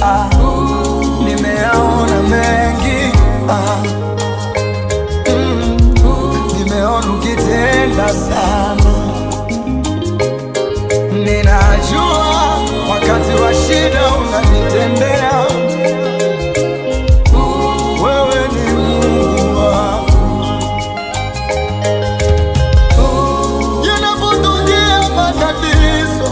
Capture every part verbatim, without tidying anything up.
ah, nimeona mengi ah, mm, nimeona ukitenda sana. Ninajua wakati wa shida unanitendea. Wewe ni Mungu wangu. Yanapotokea matatizo,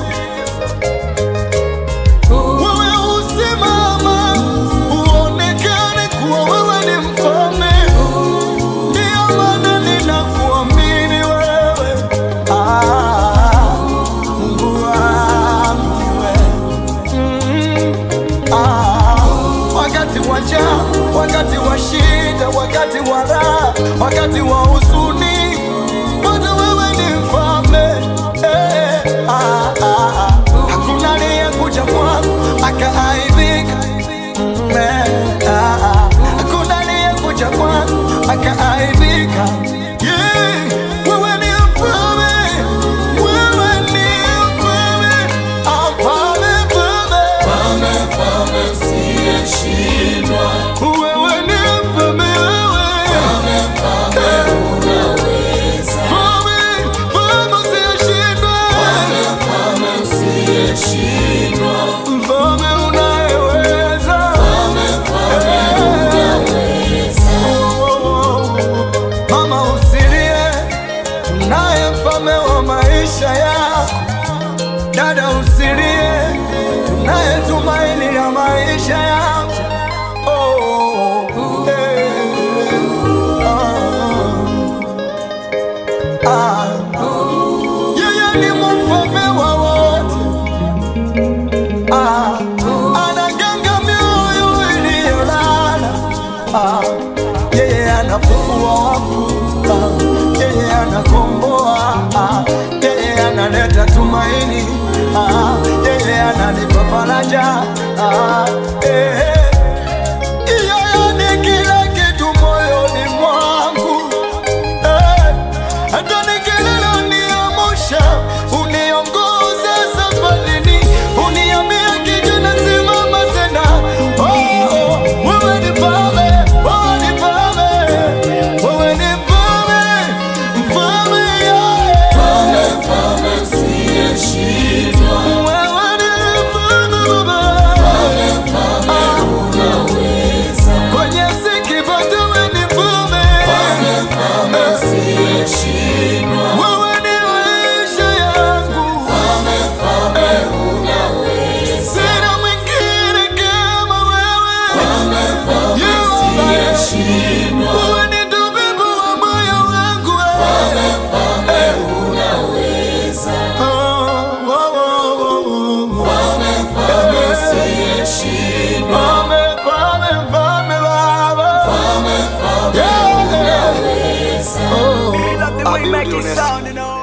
wewe usimama uonekane kuwa wewe ni mfalme. Ndio maana ninakuamini wewe, ah, Mungu wangu wewe. Mm, ah, wakati wa njaa, wakati wa shida, wakati wa raha, wakati wa huzuni, bado wewe ni mfalme. Eh, ah, ah, ah. Hakuna aliyekuja kwangu akaaibika. Mm, eh, ah, ah. Hakuna aliyekuja kwangu akaaibika. Yeah, wewe ni mfalme, wewe ni mfalme, ah, mfalme, mfalme. Mfalme, mfalme usiyeshindwa. Wewe ni mfalme, wewe. Mfalme, mfalme unaweza. Mfalme, mfalme usiyeshindwa. Mfalme, mfalme usiyeshindwa. Mfalme unayeweza. Mfalme, mfalme unaweza. Mama usilie, tunaye mfalme wa maisha yako. Dada usilie, tunaye tumaini la maisha yako. Oh, eh, ah, ah. Yeye ni mfalme wa wote. Ah, anaganga mioyo iliyolala. Ah, yeye anafufua wafu. Ah, yeye anakomboa. Ah, yeye analeta tumaini. Ah, yeye ananipa faraja. Ah, eh, eh. Yeye ni kila kitu moyoni mwangu. Eh, hata nikilala uniamsha, uniongoza safarini, uniambia kijana simama tena. Oh, oh, wewe ni mfalme, wewe ni mfalme, wewe ni mfalme, mfalme, yeah. Mfalme, mfalme usiyeshindwa. Wewe ni mfalme, baba. Mfalme, mfalme unaweza. Kwenye ziki bado wewe ni mfalme. Mfalme, mfalme usiyeshindwa. Wewe ni maisha yangu. Mfalme, mfalme unaweza. Sina mwingine kama wewe. Mfalme, mfalme usiyeshindwa. Wewe ni tabibu wa moyo wangu. Mfalme, mfalme unaweza. Oh, oh, oh, oh, oh. Mfalme, mfalme usiyeshindwa. Mfalme, mfalme, mfalme, baba. Mfalme, mfalme Yeah. unaweza. Oh, Love the way you make it sound, you know.